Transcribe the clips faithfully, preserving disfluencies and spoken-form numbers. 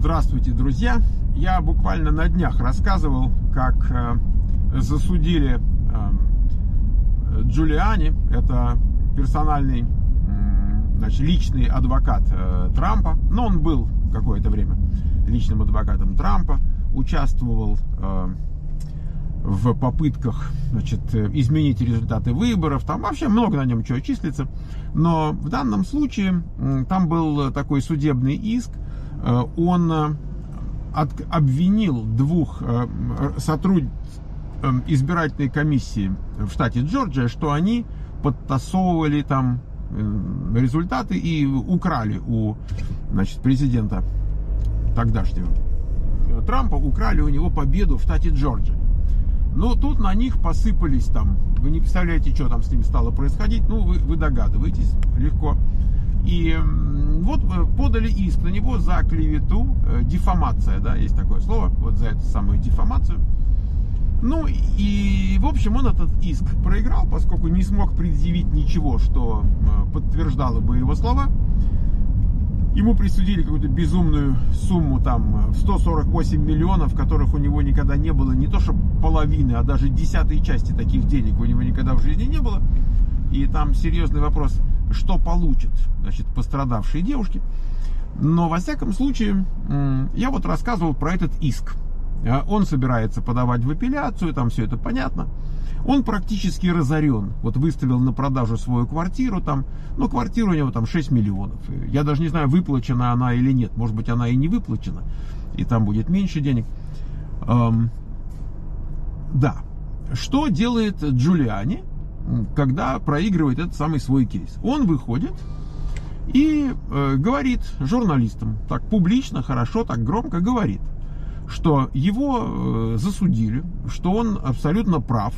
Здравствуйте, друзья! Я буквально на днях рассказывал, как э, засудили э, Джулиани, это персональный, э, значит, личный адвокат э, Трампа, но он был какое-то время личным адвокатом Трампа, участвовал э, в попытках, значит, изменить результаты выборов, там вообще много на нем чего числится, но в данном случае э, там был такой судебный иск. Он обвинил двух сотрудников избирательной комиссии в штате Джорджия, что они подтасовывали там результаты и украли у, значит, президента тогдашнего Трампа, украли у него победу в штате Джорджия. Но тут на них посыпались там, вы не представляете, что там с ними стало происходить, ну вы, вы догадываетесь легко. И вот подали иск на него за клевету, дифамация, да, есть такое слово, вот за эту самую дифамацию. Ну и, в общем, он этот иск проиграл, поскольку не смог предъявить ничего, что подтверждало бы его слова. Ему присудили какую-то безумную сумму, там, в сто сорок восемь миллионов, которых у него никогда не было, не то что половины, а даже десятой части таких денег у него никогда в жизни не было. И там серьезный вопрос, что получат, значит, пострадавшие девушки. Но, во всяком случае, я вот рассказывал про этот иск. Он собирается подавать в апелляцию, там все это понятно. Он практически разорен. Вот выставил на продажу свою квартиру, там, ну, квартира у него там шесть миллионов. Я даже не знаю, выплачена она или нет. Может быть, она и не выплачена, и там будет меньше денег. Эм, да. Что делает Джулиани, когда проигрывает этот самый свой кейс? Он выходит и э, говорит журналистам, так публично, хорошо, так громко говорит, что его э, засудили, что он абсолютно прав.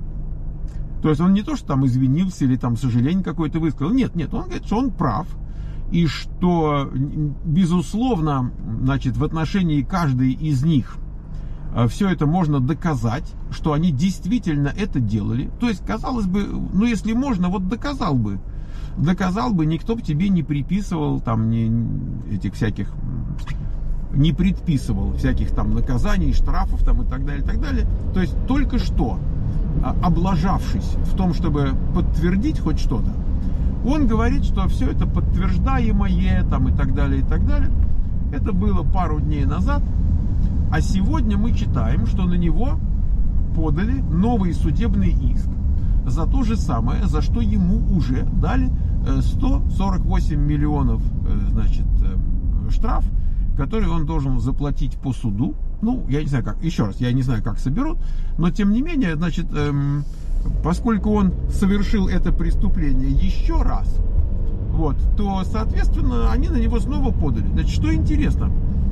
То есть он не то, что там извинился или там сожаление какое-то высказал. Нет, нет, он говорит, что он прав. И что, безусловно, значит, в отношении каждой из них все это можно доказать, что они действительно это делали. То есть, казалось бы, ну если можно, вот доказал бы. Доказал бы, никто бы тебе не приписывал там не, этих всяких, не предписывал всяких там наказаний, штрафов там и так далее, и так далее. То есть, только что, облажавшись в том, чтобы подтвердить хоть что-то, он говорит, что все это подтверждаемое там и так далее, и так далее. Это было пару дней назад. А сегодня мы читаем, что на него подали новый судебный иск за то же самое, за что ему уже дали сто сорок восемь миллионов, значит, штраф, который он должен заплатить по суду. Ну, я не знаю как, еще раз, я не знаю, как соберут, но тем не менее, значит, эм, поскольку он совершил это преступление еще раз, вот, то, соответственно, они на него снова подали. Значит, что интересно,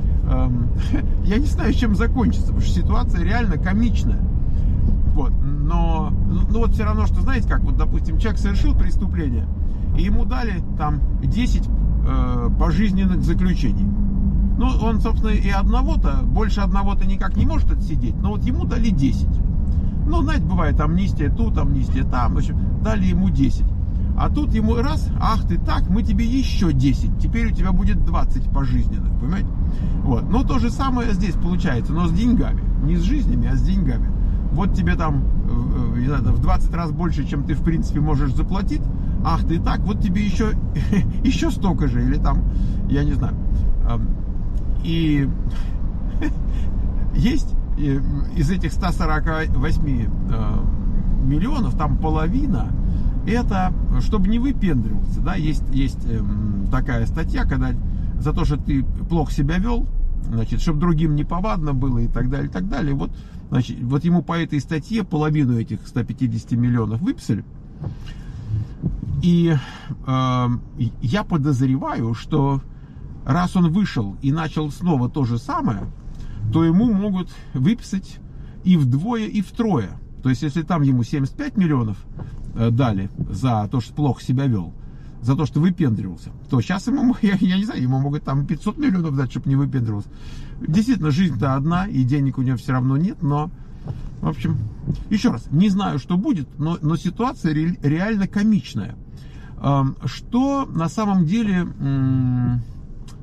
я не знаю, чем закончится, потому что ситуация реально комичная. Вот. Но ну, вот все равно, что, знаете, как, вот, допустим, человек совершил преступление, и ему дали там десять э, пожизненных заключений. Ну, он, собственно, и одного-то, больше одного-то никак не может отсидеть, но вот ему дали десять. Ну, знаете, бывает амнистия тут, амнистия там, в общем, дали ему десять. А тут ему раз, ах ты так, мы тебе еще десять, теперь у тебя будет двадцать пожизненных, понимаете? Вот, но то же самое здесь получается, но с деньгами, не с жизнями, а с деньгами. Вот тебе там, не знаю, в двадцать раз больше, чем ты в принципе можешь заплатить, ах ты так, вот тебе еще, еще столько же, или там, я не знаю. И есть из этих ста сорока восьми миллионов, там половина, это, чтобы не выпендриваться, да, есть, есть э, такая статья, когда за то, что ты плохо себя вел, значит, чтобы другим не повадно было и так далее, и так далее. Вот, значит, вот ему по этой статье половину этих ста пятидесяти миллионов выписали. И э, я подозреваю, что раз он вышел и начал снова то же самое, то ему могут выписать и вдвое, и втрое. То есть, если там ему семьдесят пять миллионов дали за то, что плохо себя вел, за то, что выпендривался, то сейчас ему, я, я не знаю, ему могут там пятьсот миллионов дать, чтобы не выпендривался. Действительно, жизнь-то одна, и денег у него все равно нет, но, в общем, еще раз, не знаю, что будет, но, но ситуация ре, реально комичная. Что на самом деле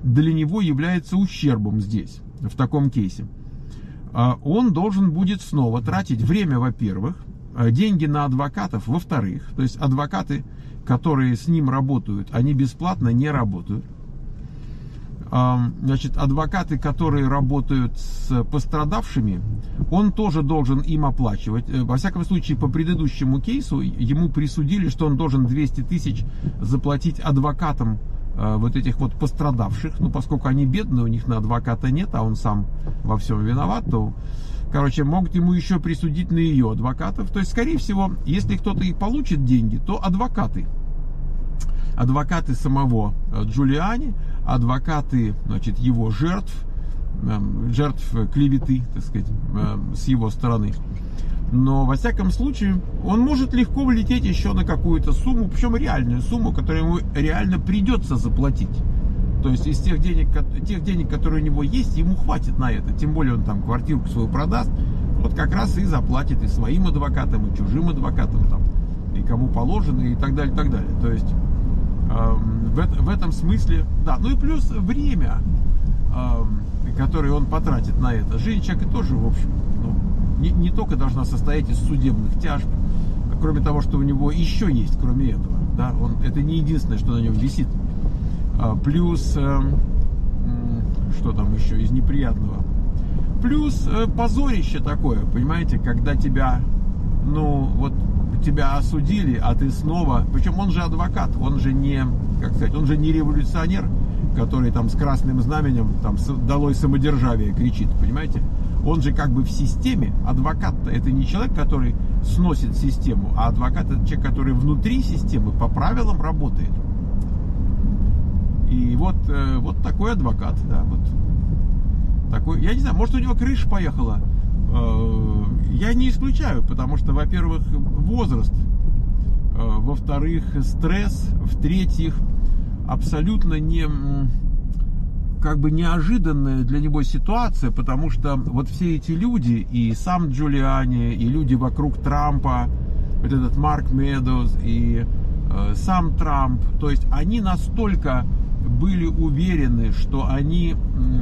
для него является ущербом здесь, в таком кейсе. Он должен будет снова тратить время, во-первых, деньги на адвокатов, во-вторых, то есть адвокаты, которые с ним работают, они бесплатно не работают. Значит, адвокаты, которые работают с пострадавшими, он тоже должен им оплачивать. Во всяком случае, по предыдущему кейсу ему присудили, что он должен двести тысяч заплатить адвокатам вот этих вот пострадавших. Ну, поскольку они бедные, у них на адвоката нет, а он сам во всем виноват, то, короче, могут ему еще присудить на ее адвокатов. То есть, скорее всего, если кто-то и получит деньги, то адвокаты. Адвокаты самого Джулиани, адвокаты, значит, его жертв, жертв клеветы, так сказать, с его стороны. Но, во всяком случае, он может легко влететь еще на какую-то сумму, причем реальную сумму, которую ему реально придется заплатить. То есть из тех денег, тех денег, которые у него есть, ему хватит на это. Тем более он там квартирку свою продаст, вот как раз и заплатит и своим адвокатам, и чужим адвокатам, там, и кому положено, и так далее, и так далее. То есть в этом смысле, да, ну и плюс время, которое он потратит на это. Жизнь человека тоже, в общем, ну, не, не только должна состоять из судебных тяжб, кроме того, что у него еще есть, кроме этого, да, он, это не единственное, что на нем висит. Плюс, что там еще из неприятного, плюс позорище такое, понимаете, когда тебя, ну, вот, тебя осудили, а ты снова, причем он же адвокат, он же не, как сказать, он же не революционер, который там с красным знаменем там долой самодержавие кричит, понимаете? Он же как бы в системе. Адвокат-то это не человек, который сносит систему, а адвокат это человек, который внутри системы по правилам работает. И вот, вот такой адвокат, да, вот такой, я не знаю, может у него крыша поехала. Я не исключаю, потому что, во-первых, возраст, во-вторых, стресс, в-третьих, абсолютно не, как бы неожиданная для него ситуация, потому что вот все эти люди, и сам Джулиани, и люди вокруг Трампа, вот этот Марк Медоуз, и э, сам Трамп, то есть они настолько были уверены, что они...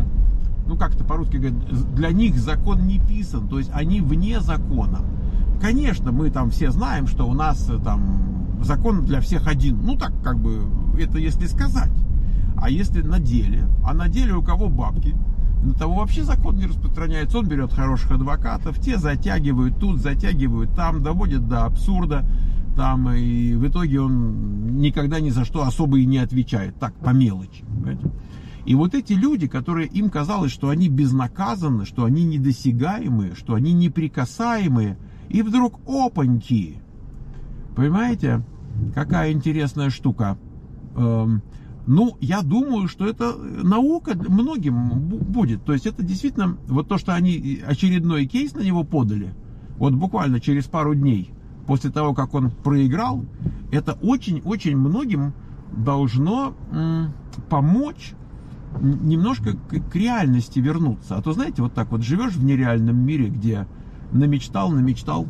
ну как это по-русски говорят, для них закон не писан, то есть они вне закона. Конечно, мы там все знаем, что у нас там закон для всех один, ну так как бы, это если сказать. А если на деле, а на деле у кого бабки, на того вообще закон не распространяется, он берет хороших адвокатов, те затягивают тут, затягивают там, доводят до абсурда, там, и в итоге он никогда ни за что особо и не отвечает, так, по мелочи, понимаете? И вот эти люди, которые им казалось, что они безнаказанны, что они недосягаемые, что они неприкасаемые, и вдруг опаньки. Понимаете, какая интересная штука. Эм, ну, я думаю, что это наука многим будет. То есть это действительно, вот то, что они очередной кейс на него подали, вот буквально через пару дней после того, как он проиграл, это очень-очень многим должно м, помочь немножко к реальности вернуться. А то, знаете, вот так вот живешь в нереальном мире, где намечтал, намечтал.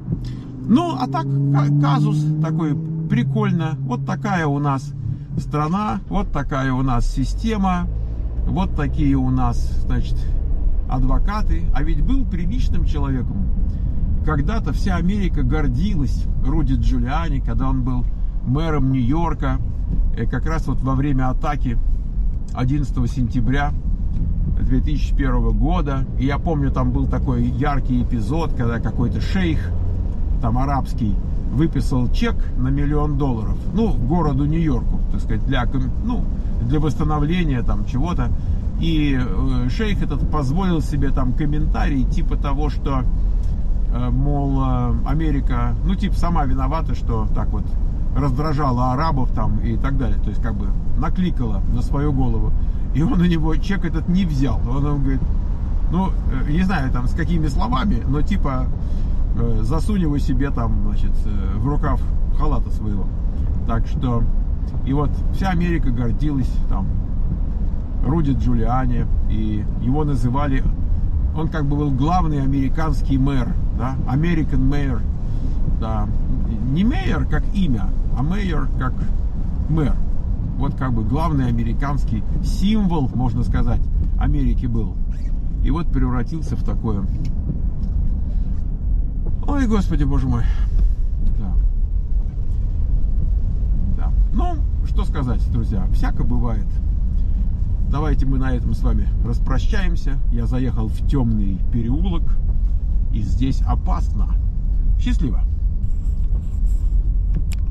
Ну, а так, казус такой, прикольно. Вот такая у нас страна, вот такая у нас система, вот такие у нас, значит, адвокаты. А ведь был приличным человеком. Когда-то вся Америка гордилась Руди Джулиани, когда он был мэром Нью-Йорка, как раз вот во время атаки одиннадцатого сентября две тысячи первого года. И я помню, там был такой яркий эпизод, когда какой-то шейх, там арабский, выписал чек на миллион долларов, ну, городу Нью-Йорку, так сказать, для, ну, для восстановления там чего-то. И э, шейх этот позволил себе там комментарий типа того, что, э, мол, э, Америка, ну, типа, сама виновата, что так вот раздражала арабов там и так далее. То есть, как бы, накликала на свою голову. И он у него чек этот не взял. Он, он говорит, ну, э, не знаю там с какими словами, но типа, э, засунь его себе там, значит, э, в рукав халата своего. Так что, и вот вся Америка гордилась там Руди Джулиани, и его называли, он как бы был главный американский мэр, да, American Mayor, да, не мэр как имя, а мэр как мэр, вот как бы главный американский символ, можно сказать, Америки был. И вот превратился в такое. Ой, Господи, Боже мой. Да. Да. Ну, что сказать, друзья, всяко бывает. Давайте мы на этом с вами распрощаемся. Я заехал в темный переулок, и здесь опасно. Счастливо!